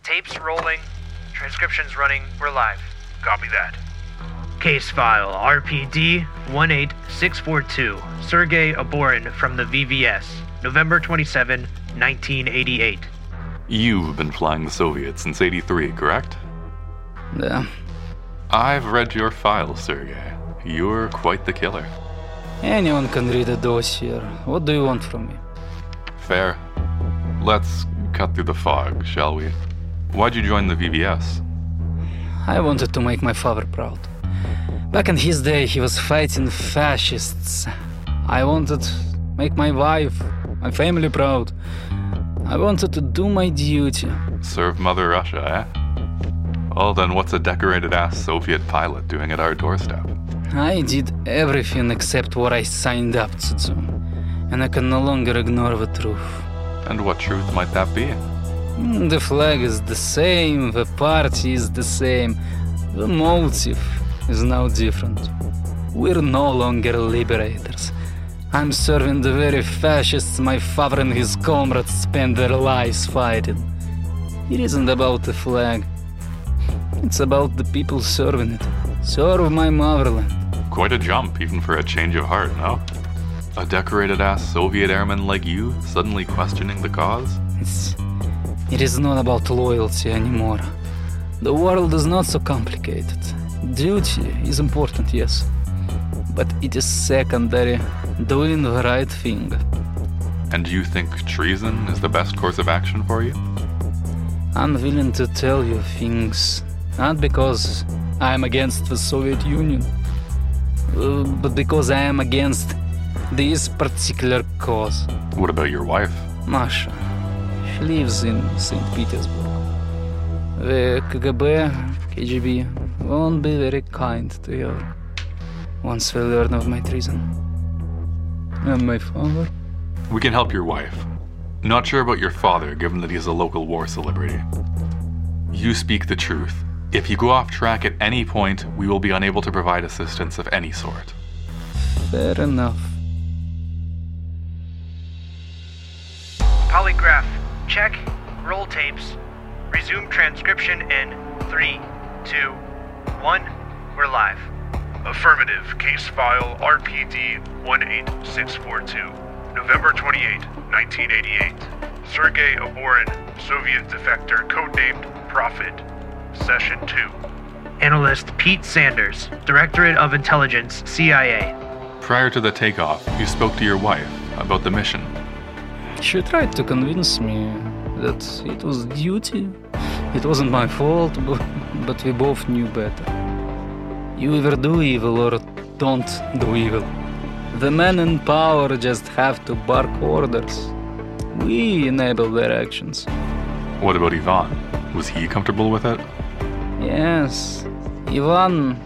Tapes rolling. Transcriptions running. We're live. Copy that. Case file RPD 18642. Sergei Aborin from the VVS. November 27, 1988. You've been flying the Soviet since '83, correct? Yeah. I've read your files, Sergei. You're quite the killer. Anyone can read a dossier. What do you want from me? Fair. Let's cut through the fog, shall we? Why'd you join the VVS? I wanted to make my father proud. Back in his day, he was fighting fascists. I wanted to make my wife, my family proud. I wanted to do my duty. Serve Mother Russia, eh? Well, then what's a decorated-ass Soviet pilot doing at our doorstep? I did everything except what I signed up to do. And I can no longer ignore the truth. And what truth might that be? The flag is the same, the party is the same. The motive is now different. We're no longer liberators. I'm serving the very fascists my father and his comrades spent their lives fighting. It isn't about the flag. It's about the people serving it. Serve my motherland. Quite a jump, even for a change of heart, no? A decorated-ass Soviet airman like you suddenly questioning the cause? It is not about loyalty anymore. The world is not so complicated. Duty is important, yes. But it is secondary, doing the right thing. And you think treason is the best course of action for you? I'm willing to tell you things, not because I'm against the Soviet Union, but because I am against this particular cause. What about your wife? Masha. She lives in St. Petersburg. The KGB won't be very kind to her once they learn of my treason. And my father? We can help your wife. Not sure about your father, given that he's a local war celebrity. You speak the truth. If you go off track at any point, we will be unable to provide assistance of any sort. Fair enough. Polygraph. Check. Roll tapes. Resume transcription in 3, 2, 1. We're live. Affirmative. Case file RPD 18642. November 28, 1988. Sergei Aborin, Soviet defector, codenamed Prophet. Session 2. Analyst Pete Sanders, Directorate of Intelligence, CIA. Prior to the takeoff, you spoke to your wife about the mission. She tried to convince me that it was duty. It wasn't my fault, but we both knew better. You either do evil or don't do evil. The men in power just have to bark orders. We enable their actions. What about Ivan? Was he comfortable with it? Yes. Ivan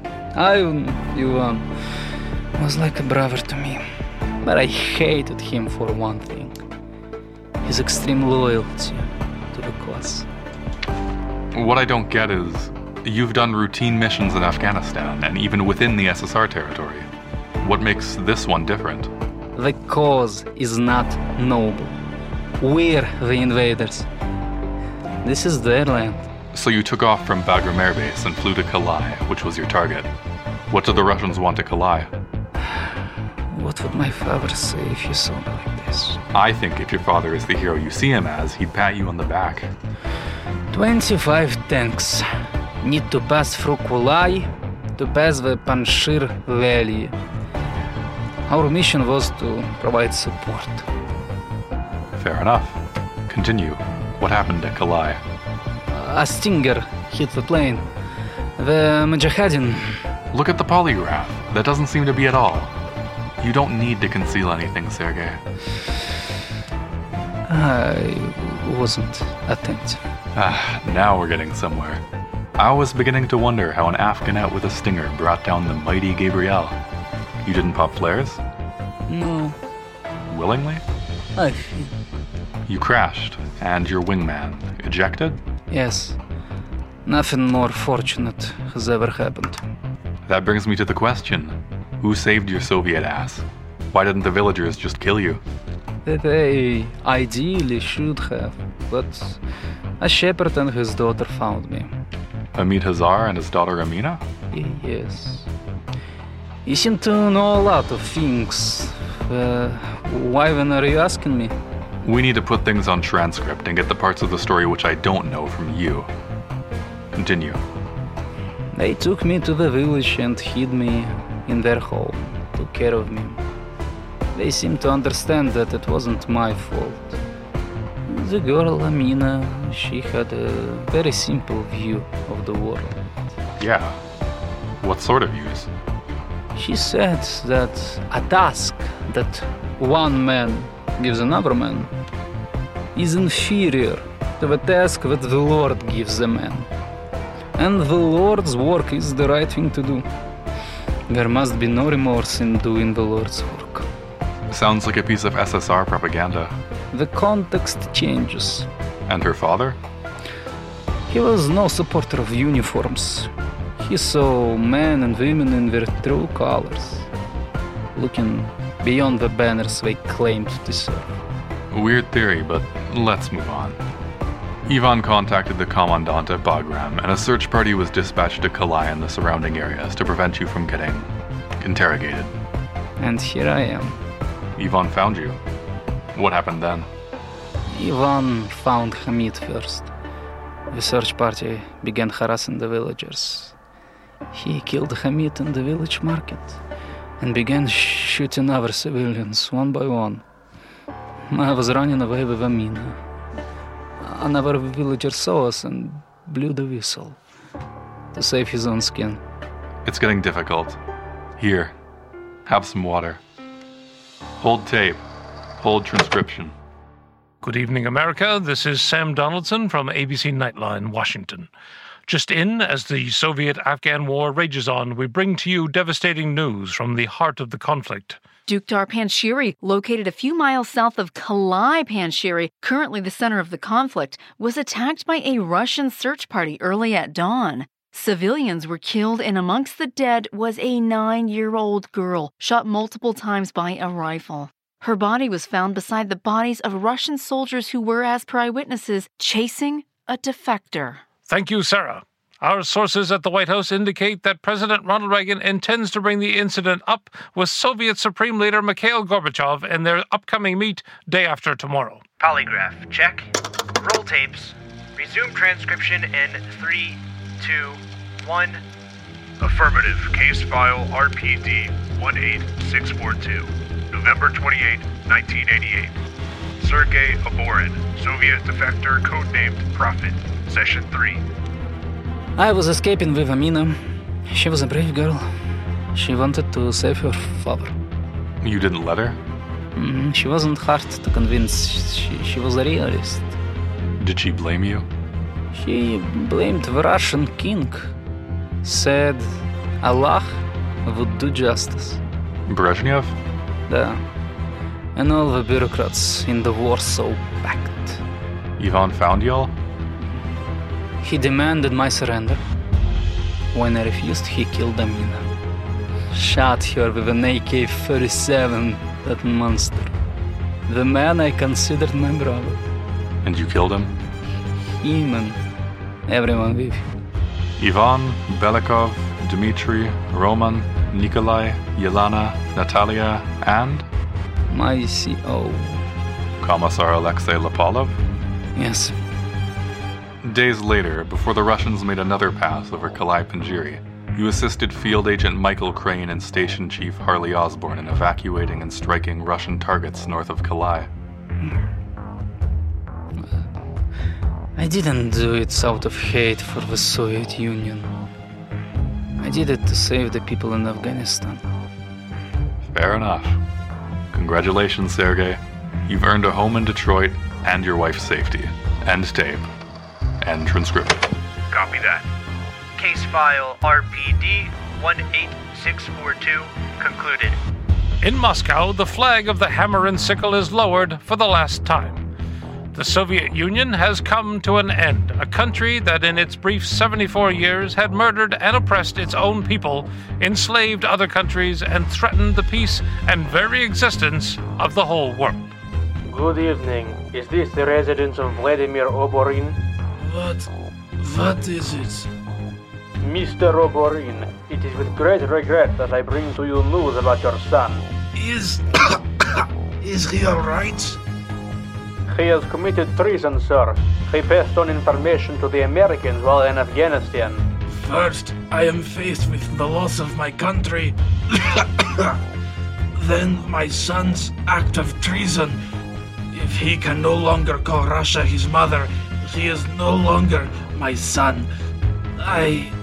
was like a brother to me. But I hated him for one thing. His extreme loyalty to the cause. What I don't get is, you've done routine missions in Afghanistan, and even within the SSR territory. What makes this one different? The cause is not noble. We're the invaders. This is their land. So you took off from Bagram Air Base and flew to Kalai, which was your target. What do the Russians want at Kalai? What would my father say if you saw me like this? I think if your father is the hero you see him as, he'd pat you on the back. 25 tanks need to pass through Kulai to pass the Panjshir Valley. Our mission was to provide support. Fair enough. Continue. What happened at Kalai? A Stinger hit the plane. The Mujahideen... Look at the polygraph. That doesn't seem to be at all. You don't need to conceal anything, Sergei. I wasn't attentive. Now we're getting somewhere. I was beginning to wonder how an Afghanet with a Stinger brought down the mighty Gabriel. You didn't pop flares? No. Willingly? I... You crashed, and your wingman ejected? Yes. Nothing more fortunate has ever happened. That brings me to the question. Who saved your Soviet ass? Why didn't the villagers just kill you? They ideally should have, but A shepherd and his daughter found me. Hamid Hazar and his daughter Amina? Yes. You seem to know a lot of things. Why then are you asking me? We need to put things on transcript and get the parts of the story which I don't know from you. Continue. They took me to the village and hid me in their home, took care of me. They seemed to understand that it wasn't my fault. The girl, Amina, she had a very simple view of the world. Yeah. What sort of views? She said that a task that one man gives another man is inferior to the task that the Lord gives a man. And the Lord's work is the right thing to do. There must be no remorse in doing the Lord's work. Sounds like a piece of SSR propaganda. The context changes. And her father? He was no supporter of uniforms. He saw men and women in their true colors, looking beyond the banners they claimed to serve. Weird theory, but let's move on. Ivan contacted the commandant at Bagram, and a search party was dispatched to Kalai and the surrounding areas to prevent you from getting interrogated. And here I am. Ivan found you. What happened then? Ivan found Hamid first. The search party began harassing the villagers. He killed Hamid in the village market and began shooting other civilians one by one. I was running away with Amina. Another villager saw us and blew the whistle to save his own skin. It's getting difficult. Here, have some water. Hold tape. Hold transcription. Good evening, America. This is Sam Donaldson from ABC Nightline, Washington. Just in, as the Soviet-Afghan war rages on, we bring to you devastating news from the heart of the conflict. Dukdar Panjshiri, located a few miles south of Kalai Panjshiri, currently the center of the conflict, was attacked by a Russian search party early at dawn. Civilians were killed, and amongst the dead was a 9-year-old girl, shot multiple times by a rifle. Her body was found beside the bodies of Russian soldiers who were, as per eyewitnesses, chasing a defector. Thank you, Sarah. Our sources at the White House indicate that President Ronald Reagan intends to bring the incident up with Soviet Supreme Leader Mikhail Gorbachev in their upcoming meet day after tomorrow. Polygraph, check. Roll tapes. Resume transcription in 3, 2, 1. Affirmative. Case file RPD 18642. November 28, 1988. Sergei Aborin, Soviet defector, codenamed Prophet. Session 3. I was escaping with Amina. She was a brave girl. She wanted to save her father. You didn't let her? She wasn't hard to convince. She was a realist. Did she blame you? She blamed the Russian king. Said Allah would do justice. Brezhnev? Да. And all the bureaucrats in the Warsaw Pact. Ivan found y'all? He demanded my surrender. When I refused, he killed Amina. Shot her with an AK-47, that monster. The man I considered my brother. And you killed him? Him and everyone with him. Ivan, Belikov, Dmitry, Roman, Nikolai, Yelena, Natalia, and? My CO. Commissar Alexei Lapalov? Yes. Days later, before the Russians made another pass over Kalai Panjshiri, you assisted Field Agent Michael Crane and Station Chief Harley Osborne in evacuating and striking Russian targets north of Kalai. I didn't do it out of hate for the Soviet Union. I did it to save the people in Afghanistan. Fair enough. Congratulations, Sergei. You've earned a home in Detroit and your wife's safety. End tape. End transcription. Copy that. Case file RPD 18642 concluded. In Moscow, the flag of the hammer and sickle is lowered for the last time. The Soviet Union has come to an end, a country that in its brief 74 years had murdered and oppressed its own people, enslaved other countries, and threatened the peace and very existence of the whole world. Good evening. Is this the residence of Vladimir Oborin? What is it? Mr. Oborin, it is with great regret that I bring to you news about your son. Is he alright? He has committed treason, sir. He passed on information to the Americans while in Afghanistan. First, I am faced with the loss of my country. Then my son's act of treason. If he can no longer call Russia his mother, he is no longer my son. I